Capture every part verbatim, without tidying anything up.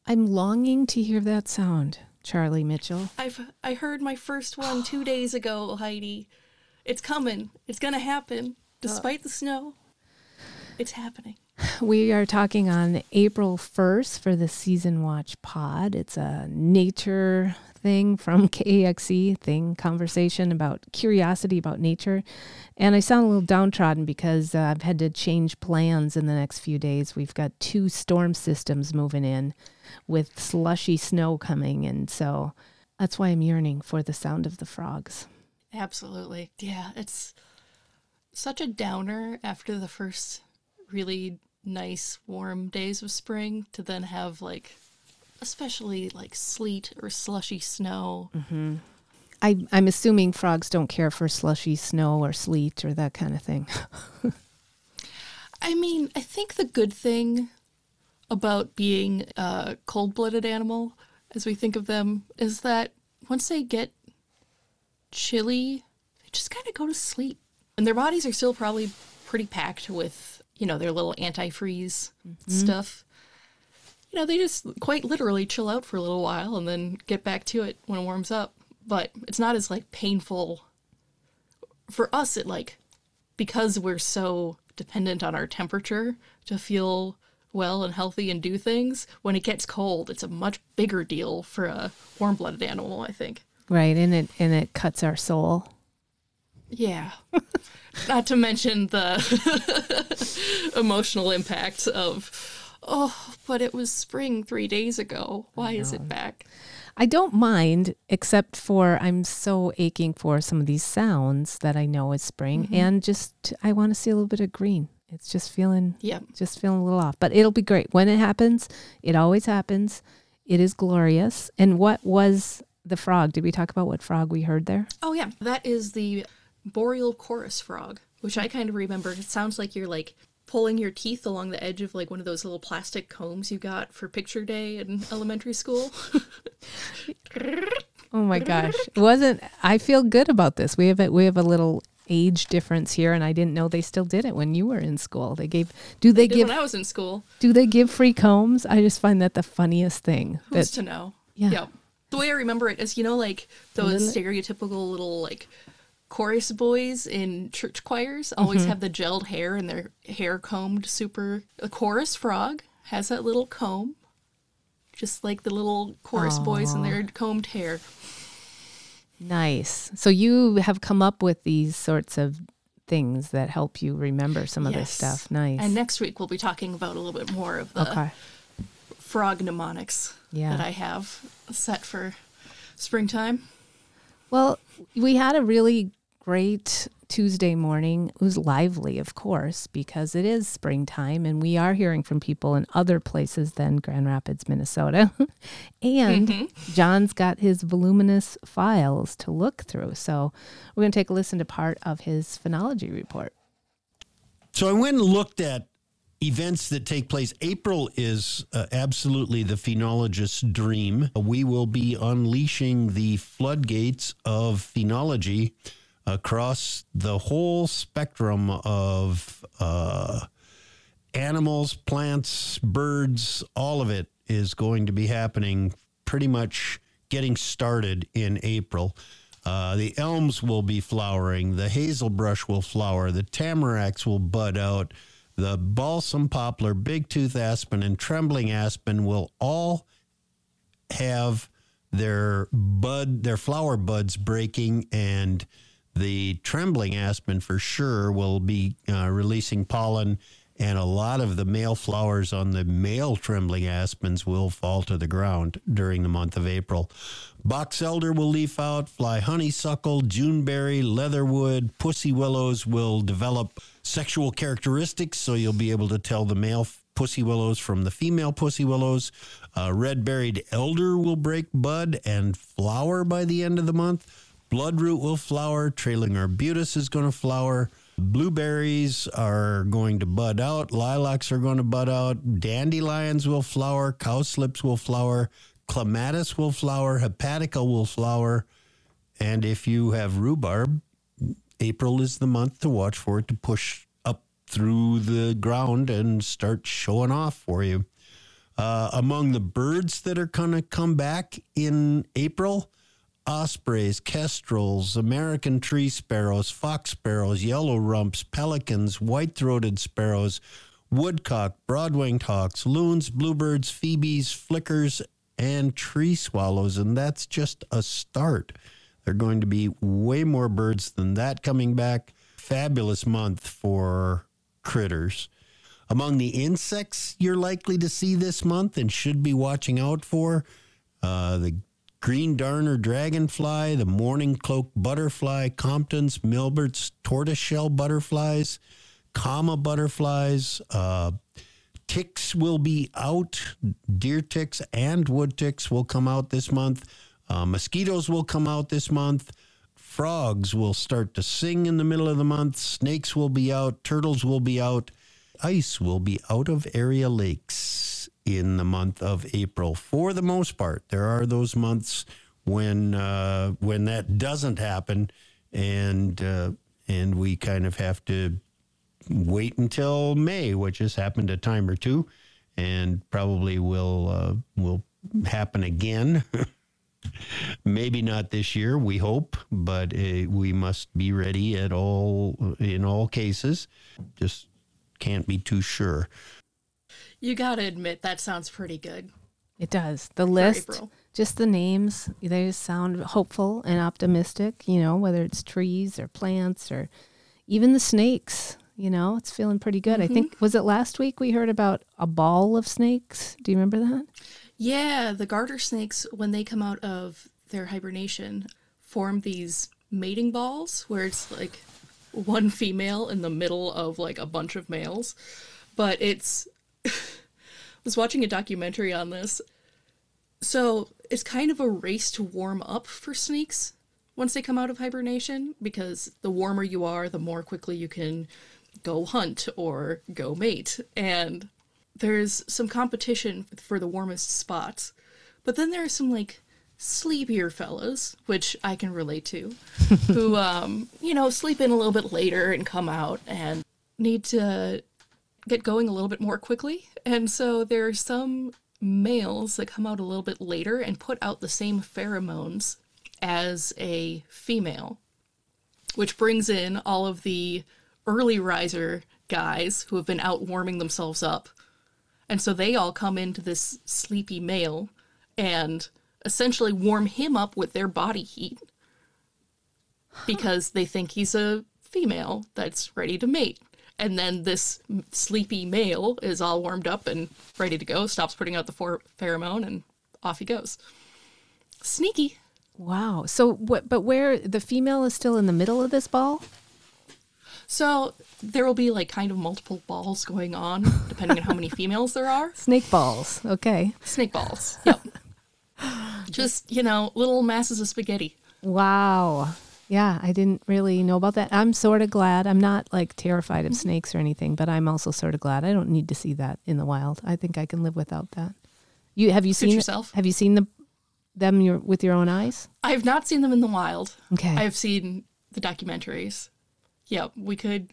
I'm longing to hear that sound, Charlie Mitchell. I've I heard my first one two days ago, Heidi. It's coming. It's going to happen. Despite the snow, it's happening. We are talking on April first for the Season Watch Pod. It's a nature thing from K A X E thing, conversation about curiosity about nature. And I sound a little downtrodden because uh, I've had to change plans in the next few days. We've got two storm systems moving in with slushy snow coming. And so that's why I'm yearning for the sound of the frogs. Absolutely. Yeah, it's such a downer after the first really nice warm days of spring to then have like especially like sleet or slushy snow. Mm-hmm. I, I'm assuming frogs don't care for slushy snow or sleet or that kind of thing. I mean, I think the good thing about being a cold-blooded animal, as we think of them, is that once they get chilly, they just kind of go to sleep. And their bodies are still probably pretty packed with, you know, their little antifreeze mm-hmm. stuff. You know, they just quite literally chill out for a little while and then get back to it when it warms up. But it's not as, like, painful. For us, it, like, because we're so dependent on our temperature to feel well and healthy and do things, when it gets cold, it's a much bigger deal for a warm-blooded animal, I think. Right, and it and it cuts our soul. Yeah. Not to mention the emotional impact of, oh, but it was spring three days ago. Why is it back? I don't mind, except for I'm so aching for some of these sounds that I know is spring, mm-hmm. and just I want to see a little bit of green. It's just feeling, yep. just feeling a little off, but it'll be great when it happens. It always happens. It is glorious. And what was the frog? Did we talk about what frog we heard there? Oh yeah, that is the boreal chorus frog, which I kind of remember. It sounds like you're like pulling your teeth along the edge of like one of those little plastic combs you got for picture day in elementary school. Oh my gosh. It wasn't, I feel good about this. We have a, we have a little age difference here, and I didn't know they still did it when you were in school. They gave, do they, they give, when I was in school. Do they give free combs? I just find that the funniest thing. Who's that, to know? Yeah. yeah. The way I remember it is, you know, like those little, stereotypical little like chorus boys in church choirs always mm-hmm. have the gelled hair and their hair combed super. A chorus frog has that little comb, just like the little chorus Aww. Boys and their combed hair. Nice. So you have come up with these sorts of things that help you remember some yes. of this stuff. Nice. And next week we'll be talking about a little bit more of the okay. frog mnemonics yeah. that I have set for springtime. Well, we had a really great Tuesday morning. It was lively, of course, because it is springtime, and we are hearing from people in other places than Grand Rapids, Minnesota. And mm-hmm. John's got his voluminous files to look through. So we're going to take a listen to part of his phenology report. So I went and looked at events that take place. April is uh, absolutely the phenologist's dream. We will be unleashing the floodgates of phenology across the whole spectrum of uh, animals, plants, birds. All of it is going to be happening, pretty much getting started in April. Uh, the elms will be flowering. The hazelbrush will flower. The tamaracks will bud out. The balsam poplar, big-tooth aspen, and trembling aspen will all have their bud, their flower buds breaking, and the trembling aspen for sure will be uh, releasing pollen, and a lot of the male flowers on the male trembling aspens will fall to the ground during the month of April. Box elder will leaf out, fly honeysuckle, juneberry, leatherwood, pussy willows will develop sexual characteristics, so you'll be able to tell the male pussy willows from the female pussy willows. Uh, red-berried elder will break bud and flower by the end of the month. Bloodroot will flower. Trailing arbutus is going to flower. Blueberries are going to bud out. Lilacs are going to bud out. Dandelions will flower. Cowslips will flower. Clematis will flower. Hepatica will flower. And if you have rhubarb, April is the month to watch for it to push up through the ground and start showing off for you. Uh, among the birds that are going to come back in April, ospreys, kestrels, American tree sparrows, fox sparrows, yellow rumps, pelicans, white-throated sparrows, woodcock, broad-winged hawks, loons, bluebirds, phoebes, flickers, and tree swallows. And that's just a start. There are going to be way more birds than that coming back. Fabulous month for critters. Among the insects you're likely to see this month and should be watching out for, uh, the green darner dragonfly, the morning cloak butterfly, Compton's, Milbert's tortoiseshell butterflies, comma butterflies, uh, ticks will be out. Deer ticks and wood ticks will come out this month. Uh, mosquitoes will come out this month. Frogs will start to sing in the middle of the month. Snakes will be out. Turtles will be out. Ice will be out of area lakes in the month of April for the most part. There are those months when uh, when that doesn't happen, and uh, and we kind of have to wait until May, which has happened a time or two, and probably will uh, will happen again. Maybe not this year, we hope, but uh, we must be ready at all in all cases. Just can't be too sure. You gotta admit, that sounds pretty good. It does. The list, April. just the names, they sound hopeful and optimistic, you know, whether it's trees or plants or even the snakes, you know, it's feeling pretty good. Mm-hmm. I think, was it last week we heard about a ball of snakes? Do you remember that? Yeah, the garter snakes, when they come out of their hibernation, form these mating balls where it's like one female in the middle of like a bunch of males. But it's I was watching a documentary on this. So it's kind of a race to warm up for snakes once they come out of hibernation, because the warmer you are, the more quickly you can go hunt or go mate. And there's some competition for the warmest spots. But then there are some like sleepier fellas, which I can relate to, who, um, you know, sleep in a little bit later and come out and need to get going a little bit more quickly. And so there are some males that come out a little bit later and put out the same pheromones as a female, which brings in all of the early riser guys who have been out warming themselves up. And so they all come into this sleepy male and essentially warm him up with their body heat because they think he's a female that's ready to mate. And then this sleepy male is all warmed up and ready to go, stops putting out the for- pheromone, and off he goes. Sneaky. Wow. So what, but where the female is still in the middle of this ball? So there will be like kind of multiple balls going on, depending on how many females there are. Snake balls. Okay. Snake balls. Yep. Just, you know, little masses of spaghetti. Wow. Yeah, I didn't really know about that. I'm sort of glad. I'm not like terrified of snakes or anything, but I'm also sort of glad I don't need to see that in the wild. I think I can live without that. You have you Suit seen yourself. Have you seen the them your, with your own eyes? I have not seen them in the wild. Okay. I have seen the documentaries. Yeah, we could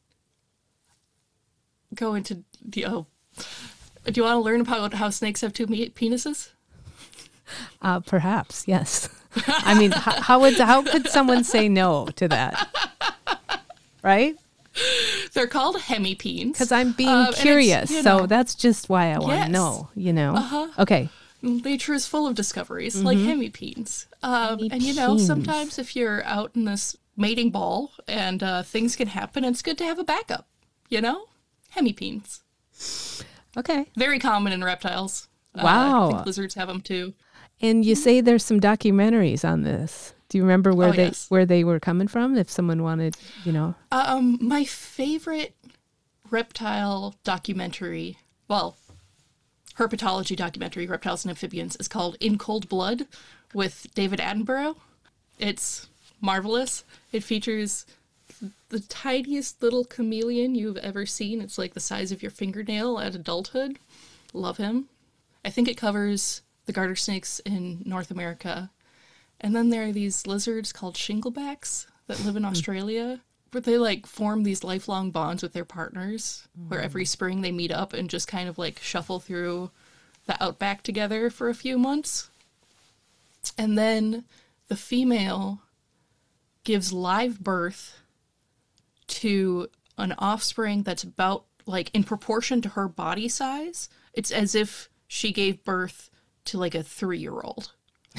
go into, you know, do you want to learn about how snakes have two me- penises? Uh, perhaps, yes. I mean, how, how would how could someone say no to that? Right? They're called hemipenes. Because I'm being Um, and it's, curious, you so know, that's just why I want to Yes. know. You know? Uh-huh. Okay. nature is full of discoveries, like hemipenes. Um, and you know, Hemipenes. sometimes if you're out in this mating ball and uh, things can happen, it's good to have a backup. You know, hemipenes. Okay. Very common in reptiles. Uh, Wow. I think lizards have them too. And you say there's some documentaries on this. Do you remember where Oh, they yes. where they were coming from? If someone wanted, you know. Um, my favorite reptile documentary, well, herpetology documentary, Reptiles and Amphibians, is called In Cold Blood with David Attenborough. It's marvelous. It features the tiniest little chameleon you've ever seen. It's like the size of your fingernail at adulthood. Love him. I think it covers the garter snakes in North America. And then there are these lizards called shinglebacks that live in Australia, where they like form these lifelong bonds with their partners, where every spring they meet up and just kind of like shuffle through the outback together for a few months. And then the female gives live birth to an offspring that's about, like, in proportion to her body size. It's as if she gave birth to, like, a three-year-old.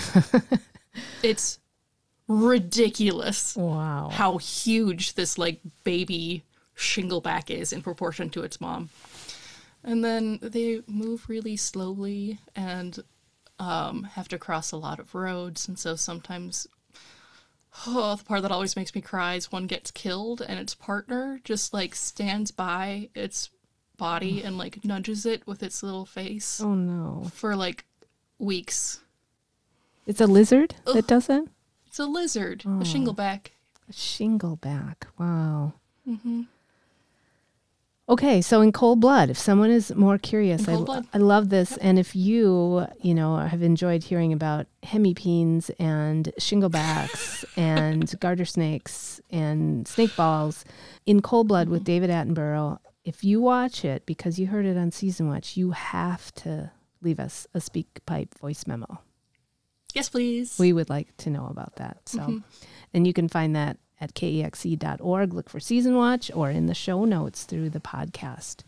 It's ridiculous. Wow. How huge this, like, baby shingleback is in proportion to its mom. And then they move really slowly and um, have to cross a lot of roads. And so sometimes, oh, the part that always makes me cry is one gets killed and its partner just, like, stands by its body and, like, nudges it with its little face. Oh, no. For, like, weeks. It's a lizard Ugh. that does that? It's a lizard, Oh. a shingleback. A shingleback. Wow. Mm-hmm. Okay, so in cold blood, if someone is more curious, In cold I, blood. I love this. Yep. And if you, you know, have enjoyed hearing about hemipenes and shinglebacks and garter snakes and snake balls, in cold blood with David Attenborough, if you watch it because you heard it on Season Watch, you have to leave us a speak pipe voice memo. Yes, please. We would like to know about that. So, Mm-hmm. and you can find that at K E X E dot org. Look for Season Watch or in the show notes through the podcast.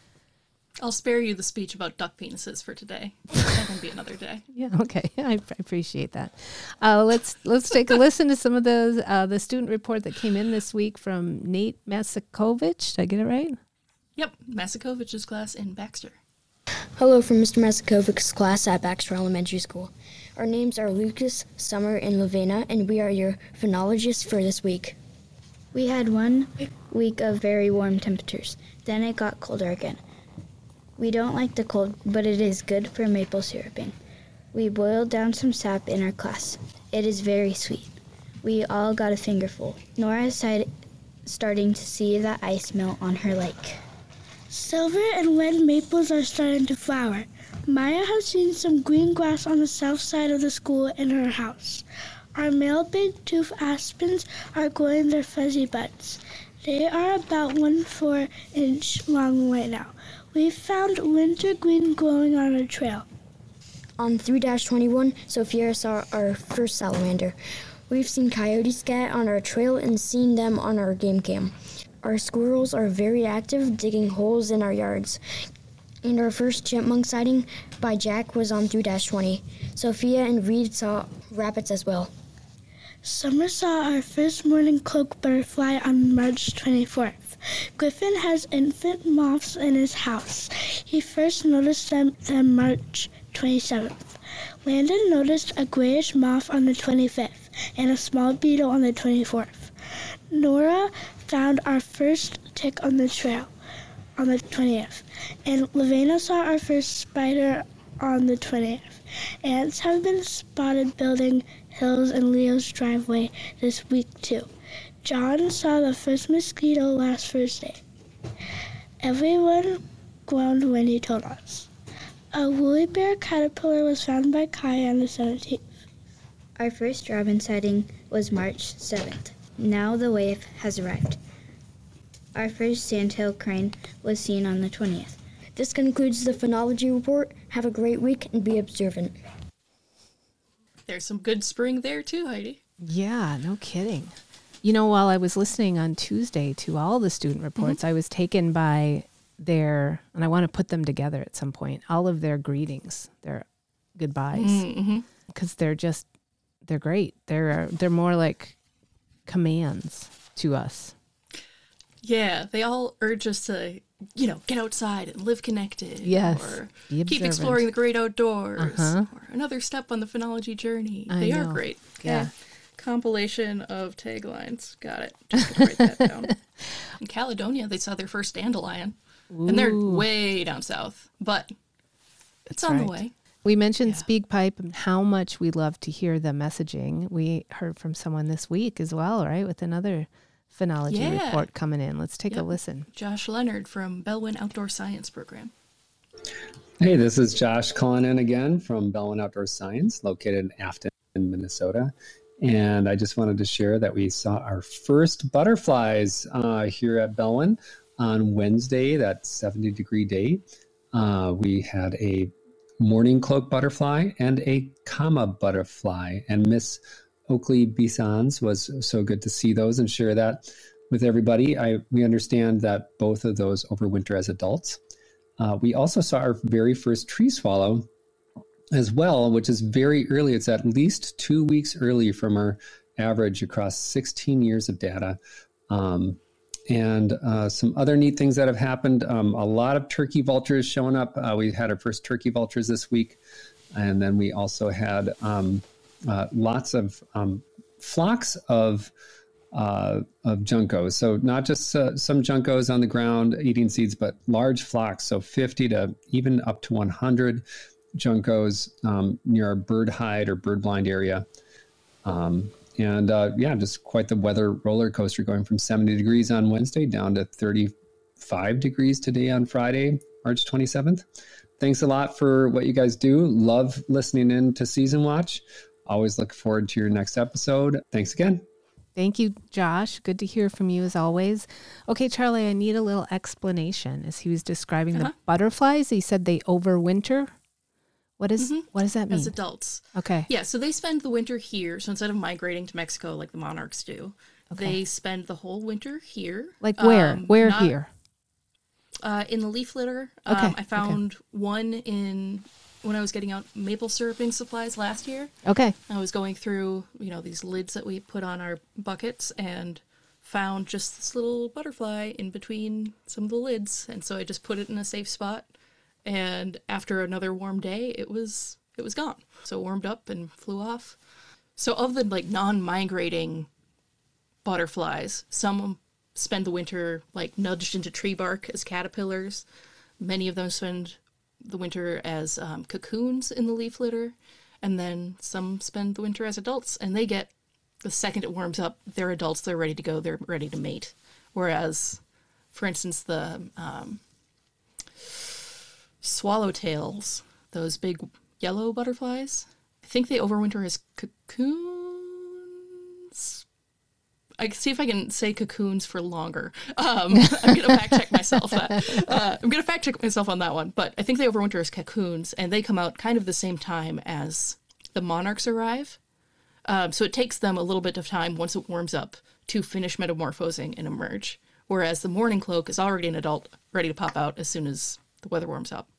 I'll spare you the speech about duck penises for today. That can be another day. Yeah, okay. I I appreciate that. Uh, let's let's take a listen to some of the uh, the student report that came in this week from Nate Masakovich. Did I get it right? Yep, Masakovich's class in Baxter. Hello from Mister Masakovic's class at Baxter Elementary School. Our names are Lucas, Summer, and Lavena, and we are your phonologists for this week. We had one week of very warm temperatures. Then it got colder again. We don't like the cold, but it is good for maple syruping. We boiled down some sap in our class. It is very sweet. We all got a fingerful. Nora is starting to see the ice melt on her lake. Silver and red maples are starting to flower. Maya has seen some green grass on the south side of the school in her house. Our male big-tooth aspens are growing their fuzzy buds. They are about one four inch long right now. We found wintergreen growing on our trail. On three dash twenty-one, Sophia saw our first salamander. We've seen coyote scat on our trail and seen them on our game cam. Our squirrels are very active, digging holes in our yards. And our first chipmunk sighting by Jack was on three dash twenty. Sophia and Reed saw rabbits as well. Summer saw our first morning cloak butterfly on March twenty-fourth. Griffin has infant moths in his house. He first noticed them on March twenty-seventh. Landon noticed a grayish moth on the twenty-fifth and a small beetle on the twenty-fourth. Nora found our first tick on the trail on the twentieth, and Lavena saw our first spider on the twentieth. Ants have been spotted building hills in Leo's driveway this week too. John saw the first mosquito last Thursday. Everyone groaned when he told us. A woolly bear caterpillar was found by Kai on the seventeenth. Our first robin sighting was March seventh. Now the wave has arrived. Our first sandhill crane was seen on the twentieth. This concludes the phonology report. Have a great week and be observant. There's some good spring there too, Heidi. Yeah, no kidding. You know, while I was listening on Tuesday to all the student reports, I was taken by their, and I want to put them together at some point, all of their greetings, their goodbyes, Mm-hmm. because they're just, they're great. They're they're more like commands to us. Yeah, they all urge us to, you know, get outside and live connected. Yes, Or be keep observant. exploring the great outdoors. Uh-huh. Or another step on the phonology journey. I they know. are great. Okay. Yeah. Compilation of taglines. Got it. Just gonna write that down. In Caledonia, they saw their first dandelion. And they're Ooh. way down south. But it's That's on right. the way. We mentioned Yeah. SpeakPipe and how much we love to hear the messaging. We heard from someone this week as well, right? With another phonology Yeah. report coming in. Let's take a Yep. listen. Josh Leonard from Bellwin Outdoor Science Program. Hey, this is Josh calling in again from Bellwin Outdoor Science, located in Afton, Minnesota. And I just wanted to share that we saw our first butterflies uh, here at Bellwin on Wednesday, that seventy degree day. Uh, we had a morning cloak butterfly and a Kama butterfly. And Miss Oakley Bisons was so good to see those and share that with everybody. I we understand that both of those overwinter as adults. Uh, we also saw our very first tree swallow as well, which is very early. It's at least two weeks early from our average across sixteen years of data. Um, and uh, some other neat things that have happened. Um, a lot of turkey vultures showing up. Uh, we had our first turkey vultures this week. And then we also had um, uh, lots of um, flocks of uh, of juncos. So not just uh, some juncos on the ground eating seeds, but large flocks. So fifty to even up to one hundred juncos um, near our bird hide or bird blind area. Um, and uh, yeah, just quite the weather roller coaster, going from seventy degrees on Wednesday down to thirty-five degrees today on Friday, March twenty-seventh. Thanks a lot for what you guys do. Love listening in to Season Watch. Always look forward to your next episode. Thanks again. Thank you, Josh. Good to hear from you as always. Okay, Charlie, I need a little explanation. As he was describing uh-huh. the butterflies, he said they overwinter. What is mm-hmm. what does that mean? As adults. Okay. Yeah, so they spend the winter here. So instead of migrating to Mexico like the monarchs do, okay. they spend the whole winter here. Like where? Um, where not, here? Uh, in the leaf litter. Okay. Um, I found okay. one in when I was getting out maple syruping supplies last year. Okay. I was going through, you know, these lids that we put on our buckets and found just this little butterfly in between some of the lids. And so I just put it in a safe spot. And after another warm day, it was it was gone. So it warmed up and flew off. So of the like non-migrating butterflies, some spend the winter like nudged into tree bark as caterpillars. Many of them spend the winter as um, cocoons in the leaf litter. And then some spend the winter as adults. And they get, the second it warms up, they're adults, they're ready to go, they're ready to mate. Whereas, for instance, the... Um, swallowtails, those big yellow butterflies, I think they overwinter as cocoons. I can see if I can say cocoons for longer. Um, I'm going to fact check myself. Uh, uh, I'm going to fact check myself on that one, but I think they overwinter as cocoons, and they come out kind of the same time as the monarchs arrive. Um, so it takes them a little bit of time once it warms up to finish metamorphosing and emerge, whereas the mourning cloak is already an adult, ready to pop out as soon as the weather warms up.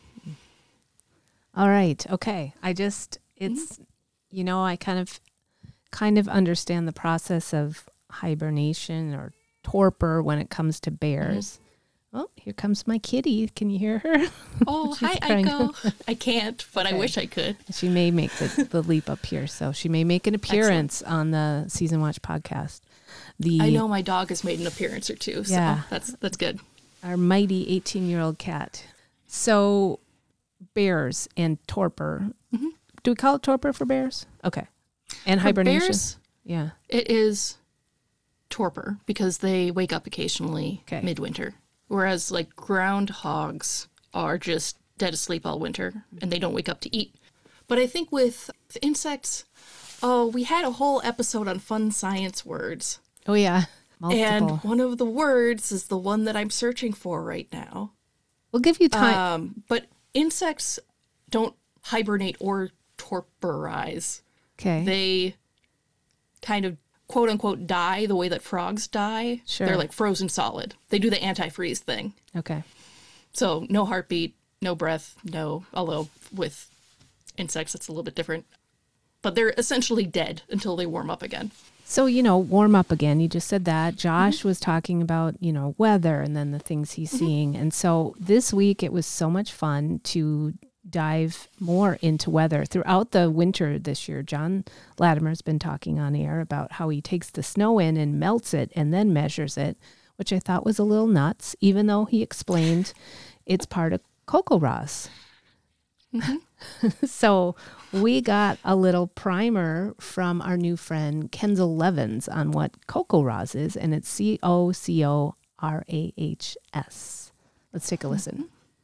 All right. Okay. I just, it's, mm-hmm. you know, I kind of, kind of understand the process of hibernation or torpor when it comes to bears. Mm-hmm. Oh, here comes my kitty. Can you hear her? Oh, hi, Aiko. I can't, but okay. I wish I could. She may make the, the leap up here. So she may make an appearance Excellent. on the Season Watch podcast. The I know my dog has made an appearance or two. So yeah. that's, that's good. Our mighty eighteen-year-old cat. So bears and torpor. Mm-hmm. Do we call it torpor for bears? Okay. And for hibernation? Bears, yeah. It is torpor because they wake up occasionally okay. midwinter. Whereas like groundhogs are just dead asleep all winter and they don't wake up to eat. But I think with insects, oh, we had a whole episode on fun science words. Oh, yeah. Multiple. And one of the words is the one that I'm searching for right now. We'll give you time. Um, but insects don't hibernate or torporize. Okay. They kind of, quote unquote, die the way that frogs die. Sure. They're like frozen solid. They do the antifreeze thing. Okay. So no heartbeat, no breath, no, although with insects it's a little bit different. But they're essentially dead until they warm up again. So, you know, warm up again. You just said that. Josh mm-hmm. was talking about, you know, weather and then the things he's mm-hmm. seeing. And so this week it was so much fun to dive more into weather. Throughout the winter this year, John Latimer's been talking on air about how he takes the snow in and melts it and then measures it, which I thought was a little nuts, even though he explained it's part of CoCoRaHS. Mm-hmm. So we got a little primer from our new friend Kenzel Levens on what CoCoRaHS is, and it's C O C O R A H S. Let's take a listen.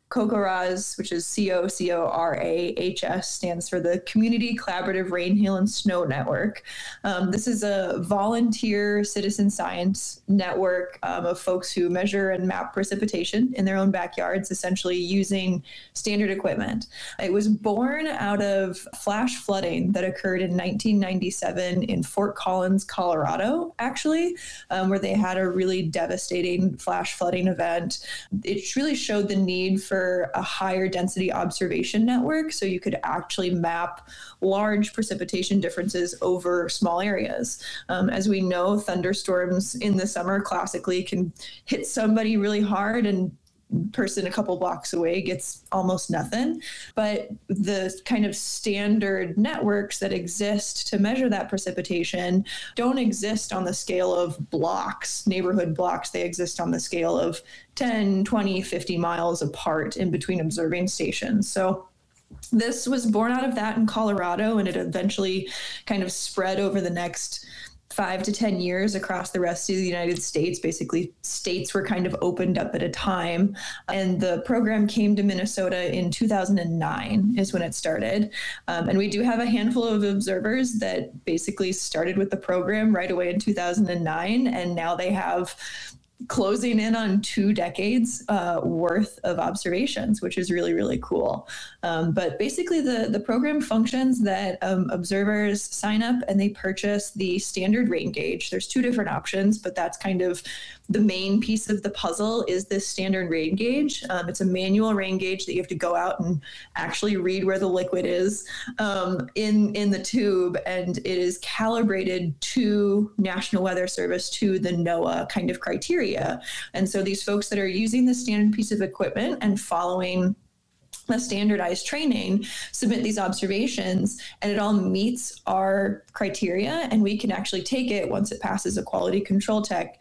COCORAHS, which is C O C O R A H S, stands for the Community Collaborative Rain, Hail, and Snow Network. Um, this is a volunteer citizen science network um, of folks who measure and map precipitation in their own backyards, essentially using standard equipment. It was born out of flash flooding that occurred in nineteen ninety-seven in Fort Collins, Colorado, actually, um, where they had a really devastating flash flooding event. It really showed the need for a higher density observation network so you could actually map large precipitation differences over small areas. Um, as we know, thunderstorms in the summer classically can hit somebody really hard and person a couple blocks away gets almost nothing. But the kind of standard networks that exist to measure that precipitation don't exist on the scale of blocks, neighborhood blocks. They exist on the scale of ten, twenty, fifty miles apart in between observing stations. So this was born out of that in Colorado, and it eventually kind of spread over the next five to ten years across the rest of the United States. Basically, states were kind of opened up at a time. And the program came to Minnesota in two thousand nine is when it started. Um, and we do have a handful of observers that basically started with the program right away in two thousand nine. And now they have closing in on two decades uh, worth of observations, which is really, really cool. Um, but basically the, the program functions that um, observers sign up and they purchase the standard rain gauge. There's two different options, but that's kind of the main piece of the puzzle is this standard rain gauge. Um, it's a manual rain gauge that you have to go out and actually read where the liquid is um, in, in the tube. And it is calibrated to National Weather Service, to the NOAA kind of criteria. And so these folks that are using the standard piece of equipment and following the standardized training submit these observations, and it all meets our criteria. And we can actually take it once it passes a quality control tech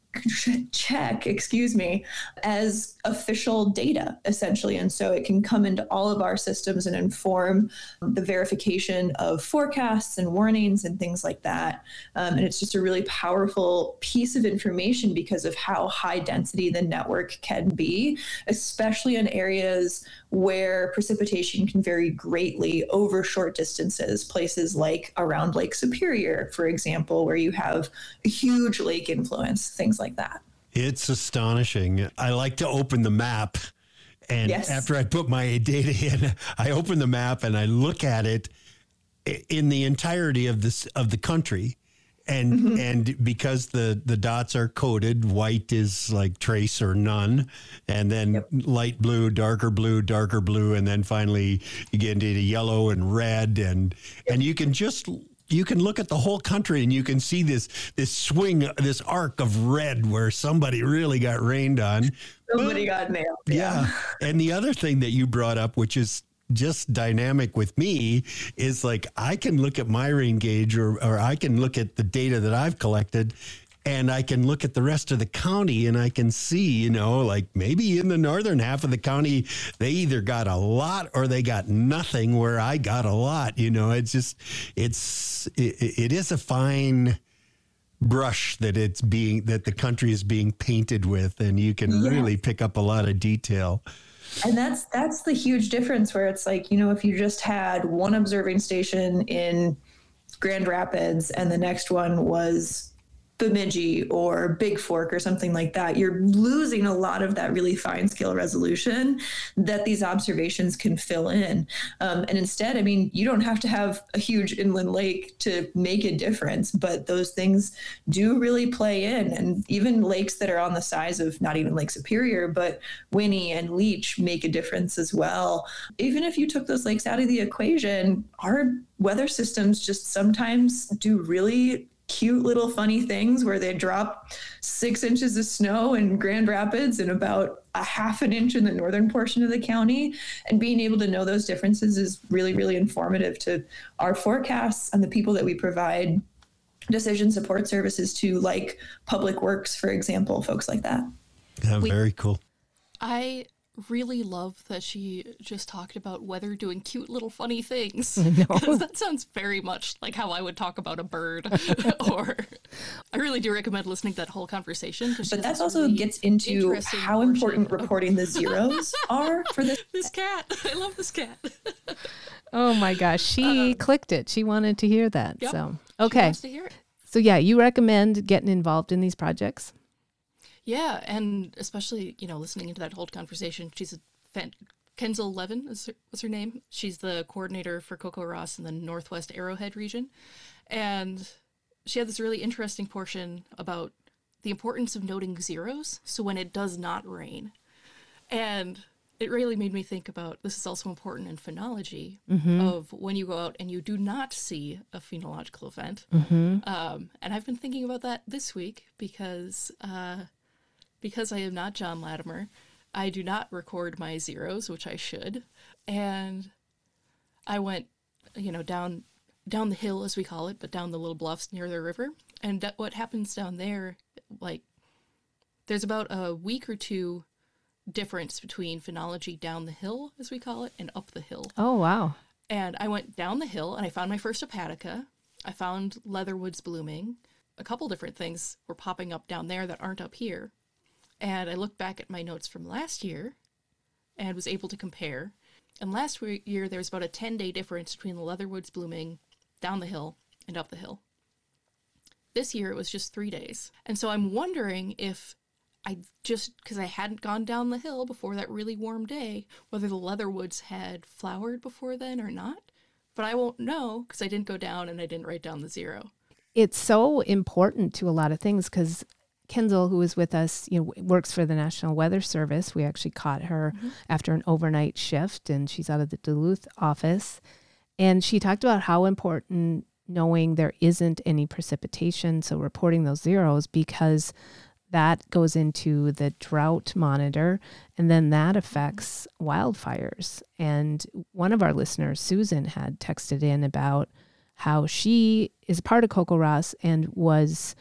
check, excuse me, as official data, essentially. And so it can come into all of our systems and inform the verification of forecasts and warnings and things like that. Um, and it's just a really powerful piece of information because of how high density the network can be, especially in areas where precipitation can vary greatly over short distances, places like around Lake Superior, for example, where you have a huge lake influence, things like that. It's astonishing. I like to open the map, and yes. after I put my data in, I open the map and I look at it in the entirety of this of the country. And mm-hmm. and because the, the dots are coded, white is like trace or none, and then yep. light blue, darker blue, darker blue, and then finally you get into yellow and red, and yep. and you can just you can look at the whole country and you can see this this swing, this arc of red where somebody really got rained on. Somebody got nailed. Yeah. yeah. And the other thing that you brought up, which is just dynamic with me, is like I can look at my rain gauge or, or I can look at the data that I've collected, and I can look at the rest of the county and I can see, you know, like maybe in the northern half of the county, they either got a lot or they got nothing, where I got a lot. You know, it's just, it's, it, it is a fine brush that it's being, that the country is being painted with, and you can yes. really pick up a lot of detail. And that's that's the huge difference, where it's like, you know, if you just had one observing station in Grand Rapids and the next one was Bemidji or Big Fork or something like that, you're losing a lot of that really fine scale resolution that these observations can fill in. Um, and instead, I mean, you don't have to have a huge inland lake to make a difference, but those things do really play in. And even lakes that are on the size of not even Lake Superior, but Winnie and Leech make a difference as well. Even if you took those lakes out of the equation, our weather systems just sometimes do really cute little funny things where they drop six inches of snow in Grand Rapids and about a half an inch in the northern portion of the county. And being able to know those differences is really, really informative to our forecasts and the people that we provide decision support services to, like Public Works, for example, folks like that. Yeah, very cool. I really love that she just talked about weather doing cute little funny things. I know. 'Cause that sounds very much like how I would talk about a bird. Or I really do recommend listening to that whole conversation. But that also really gets into how important reporting the zeros are for this. This cat. I love this cat. Oh my gosh. She um, clicked it. She wanted to hear that. Yep, so, okay. She wants to hear it. So yeah, you recommend getting involved in these projects? Yeah, and especially, you know, listening into that whole conversation. She's a fan. Kenzel Levin is her, was her name. She's the coordinator for Coco Ross in the Northwest Arrowhead region. And she had this really interesting portion about the importance of noting zeros, so when it does not rain. And it really made me think about, this is also important in phenology, mm-hmm. of when you go out and you do not see a phenological event. Mm-hmm. Um, and I've been thinking about that this week because... Uh, Because I am not John Latimer, I do not record my zeros, which I should. And I went, you know, down down the hill, as we call it, but down the little bluffs near the river. And that, what happens down there, like, there's about a week or two difference between phenology down the hill, as we call it, and up the hill. Oh, wow. And I went down the hill, and I found my first hepatica. I found leatherwoods blooming. A couple different things were popping up down there that aren't up here. And I looked back at my notes from last year and was able to compare. And last year, there was about a ten-day difference between the leatherwoods blooming down the hill and up the hill. This year, it was just three days. And so I'm wondering if I just, because I hadn't gone down the hill before that really warm day, whether the leatherwoods had flowered before then or not. But I won't know because I didn't go down and I didn't write down the zero. It's so important to a lot of things because Kenzel, who is with us, you know, works for the National Weather Service. We actually caught her mm-hmm. after an overnight shift, and she's out of the Duluth office. And she talked about how important knowing there isn't any precipitation, so reporting those zeros, because that goes into the drought monitor, and then that affects wildfires. And one of our listeners, Susan, had texted in about how she is part of Coco Ross and was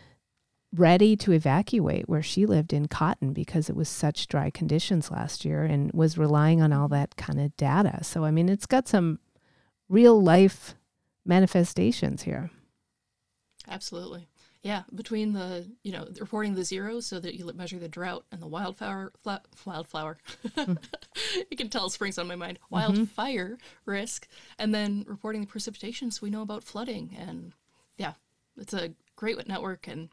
ready to evacuate where she lived in Cotton because it was such dry conditions last year, and was relying on all that kind of data. So, I mean, it's got some real life manifestations here. Absolutely. Yeah. Between the, you know, reporting the zeros so that you measure the drought and the wildfire, fla- wildflower, mm. You can tell spring's on my mind, wildfire mm-hmm. risk, and then reporting the precipitation so we know about flooding. And yeah, it's a great network, and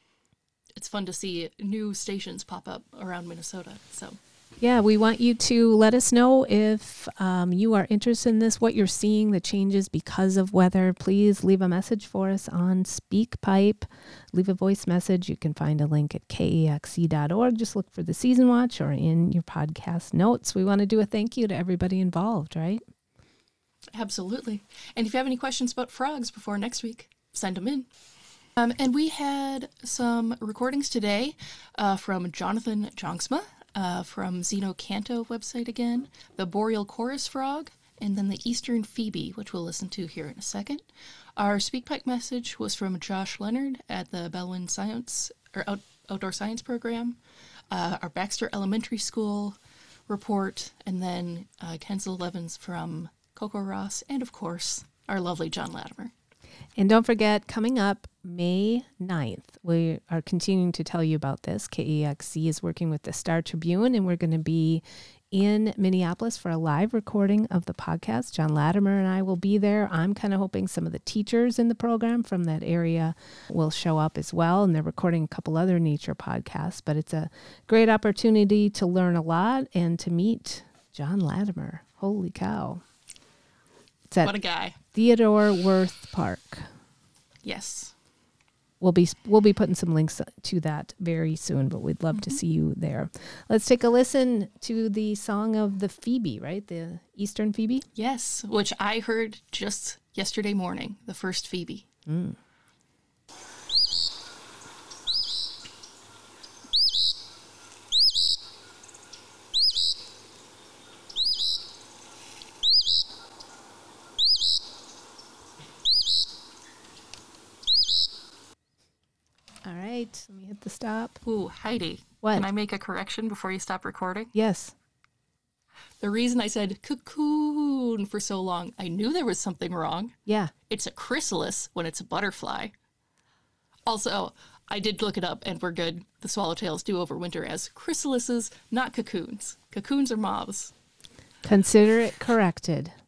it's fun to see new stations pop up around Minnesota. So, yeah, we want you to let us know if um, you are interested in this, what you're seeing, the changes because of weather. Please leave a message for us on SpeakPipe. Leave a voice message. You can find a link at K E X E dot org. Just look for the Season Watch or in your podcast notes. We want to do a thank you to everybody involved, right? Absolutely. And if you have any questions about frogs before next week, send them in. Um, and we had some recordings today uh, from Jonathan Jongsma, uh, from Zeno Canto website again, the Boreal Chorus Frog, and then the Eastern Phoebe, which we'll listen to here in a second. Our SpeakPipe message was from Josh Leonard at the Bellwyn Science or Out- Outdoor Science Program, uh, our Baxter Elementary School report, and then uh, Kenzel Levins from Coco Ross, and of course, our lovely John Latimer. And don't forget, coming up May ninth, we are continuing to tell you about this. K E X C is working with the Star Tribune, and we're going to be in Minneapolis for a live recording of the podcast. John Latimer and I will be there. I'm kind of hoping some of the teachers in the program from that area will show up as well, and they're recording a couple other nature podcasts. But it's a great opportunity to learn a lot and to meet John Latimer. Holy cow. It's at what a guy. Theodore Wirth Park. Yes. We'll be we'll be putting some links to that very soon, but we'd love mm-hmm. to see you there. Let's take a listen to the song of the Phoebe, right? The Eastern Phoebe? Yes, which I heard just yesterday morning, the first Phoebe. Mm. All right, let me hit the stop. Ooh, Heidi. What? Can I make a correction before you stop recording? Yes. The reason I said cocoon for so long, I knew there was something wrong. Yeah. It's a chrysalis when it's a butterfly. Also, I did look it up, and we're good. The swallowtails do overwinter as chrysalises, not cocoons. Cocoons are moths. Consider it corrected.